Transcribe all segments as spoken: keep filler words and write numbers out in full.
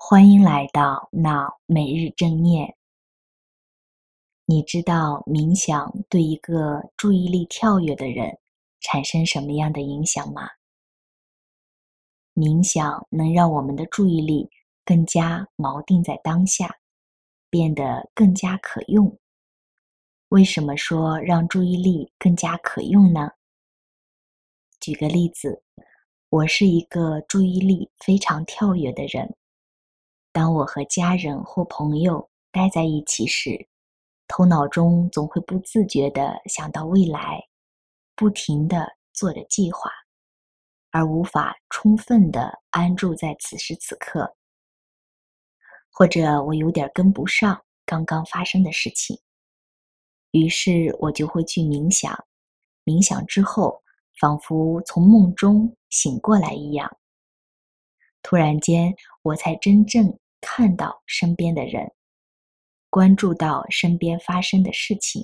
欢迎来到脑每日正念。你知道冥想对一个注意力跳跃的人产生什么样的影响吗？冥想能让我们的注意力更加锚定在当下，变得更加可用。为什么说让注意力更加可用呢？举个例子，我是一个注意力非常跳跃的人。当我和家人或朋友待在一起时，头脑中总会不自觉地想到未来，不停地做着计划，而无法充分地安住在此时此刻。或者我有点跟不上刚刚发生的事情，于是我就会去冥想，冥想之后，仿佛从梦中醒过来一样。突然间，我才真正看到身边的人，关注到身边发生的事情。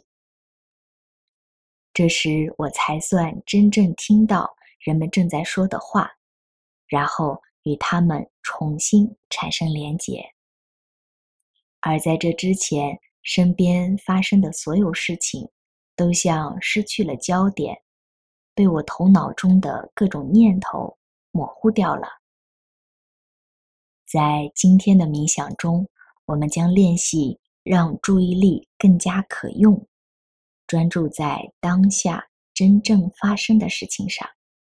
这时我才算真正听到人们正在说的话，然后与他们重新产生连结。而在这之前，身边发生的所有事情都像失去了焦点，被我头脑中的各种念头模糊掉了。在今天的冥想中，我们将练习让注意力更加可用，专注在当下真正发生的事情上。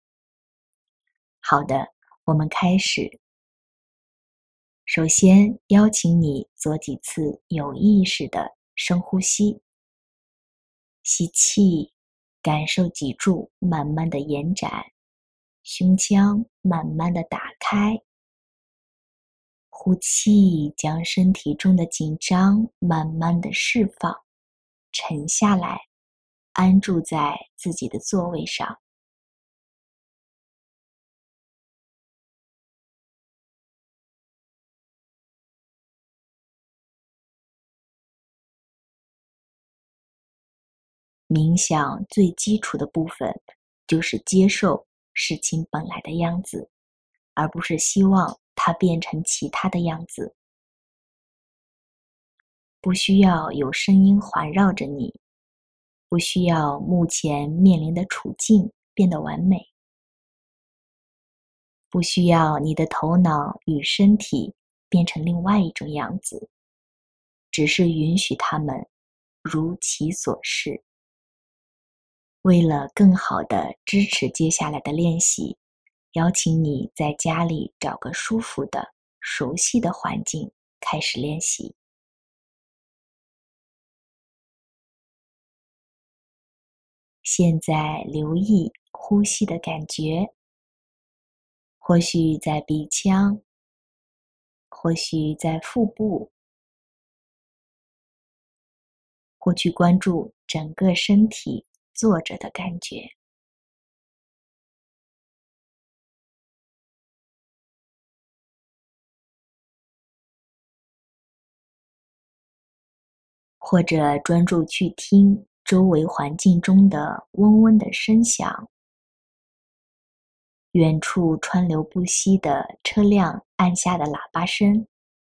好的，我们开始。首先，邀请你做几次有意识的深呼吸。吸气，感受脊柱慢慢的延展，胸腔慢慢的打开。呼气，将身体中的紧张慢慢的释放，沉下来，安住在自己的座位上。冥想最基础的部分就是接受事情本来的样子，而不是希望它变成其他的样子。不需要有声音环绕着你，不需要目前面临的处境变得完美，不需要你的头脑与身体变成另外一种样子，只是允许它们如其所是。为了更好地支持接下来的练习，邀请你在家里找个舒服的、熟悉的环境开始练习。现在留意呼吸的感觉，或许在鼻腔，或许在腹部，或去关注整个身体坐着的感觉。或者专注去听周围环境中的嗡嗡的声响，远处川流不息的车辆按下的喇叭声，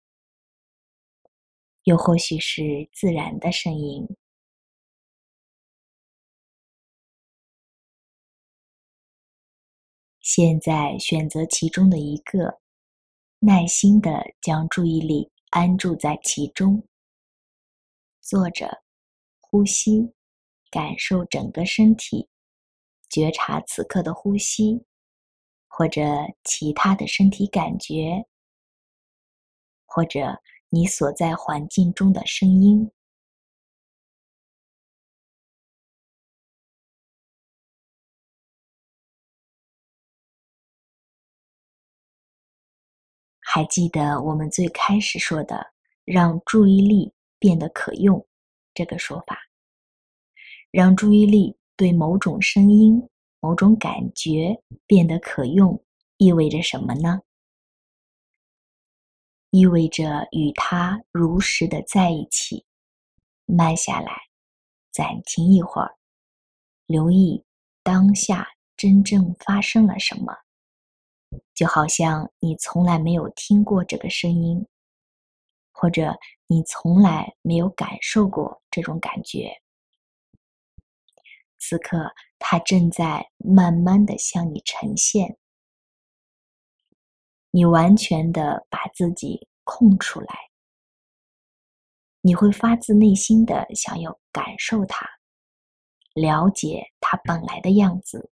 又或许是自然的声音。现在选择其中的一个，耐心地将注意力安住在其中，坐着，呼吸，感受整个身体，觉察此刻的呼吸，或者其他的身体感觉，或者你所在环境中的声音。还记得我们最开始说的让注意力变得可用这个说法。让注意力对某种声音、某种感觉变得可用，意味着什么呢？意味着与它如实的在一起，慢下来，暂停一会儿，留意当下真正发生了什么。 就好像你从来没有听过这个声音，或者你从来没有感受过这种感觉。此刻，它正在慢慢地向你呈现。你完全地把自己空出来，你会发自内心地想要感受它，了解它本来的样子。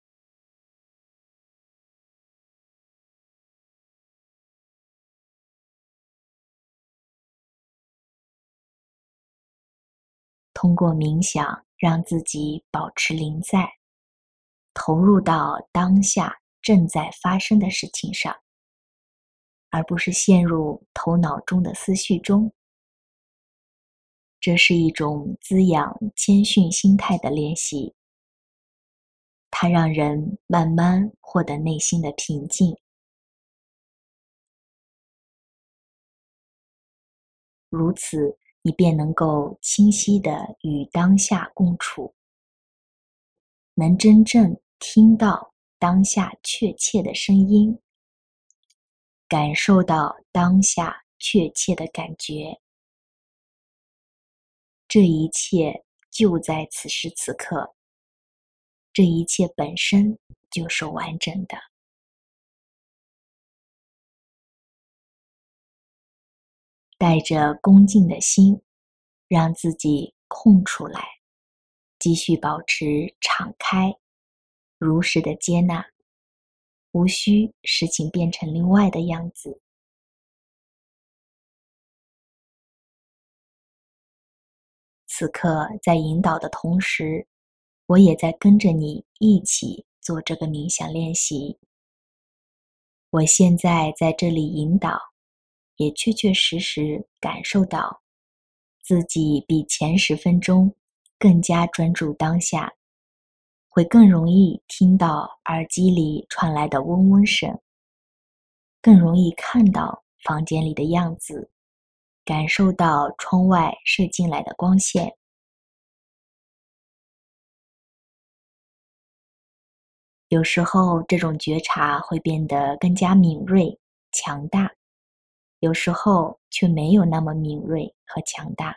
通过冥想，让自己保持临在，投入到当下正在发生的事情上，而不是陷入头脑中的思绪中。这是一种滋养谦逊心态的练习，它让人慢慢获得内心的平静。如此，你便能够清晰地与当下共处，能真正听到当下确切的声音，感受到当下确切的感觉。这一切就在此时此刻，这一切本身就是完整的。带着恭敬的心，让自己空出来，继续保持敞开，如实的接纳，无需事情变成另外的样子。此刻在引导的同时，我也在跟着你一起做这个冥想练习。我现在在这里引导，也确确实实感受到自己比前十分钟更加专注当下，会更容易听到耳机里传来的嗡嗡声，更容易看到房间里的样子，感受到窗外射进来的光线。有时候这种觉察会变得更加敏锐、强大，有时候却没有那么敏锐和强大。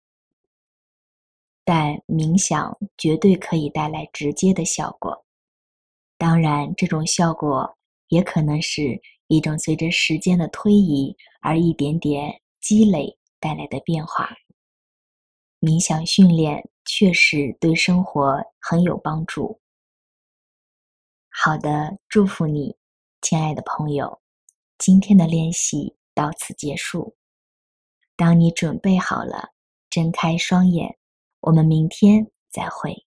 但冥想绝对可以带来直接的效果，当然这种效果也可能是一种随着时间的推移而一点点积累带来的变化。冥想训练确实对生活很有帮助。好的，祝福你，亲爱的朋友，今天的练习到此结束。当你准备好了，睁开双眼，我们明天再会。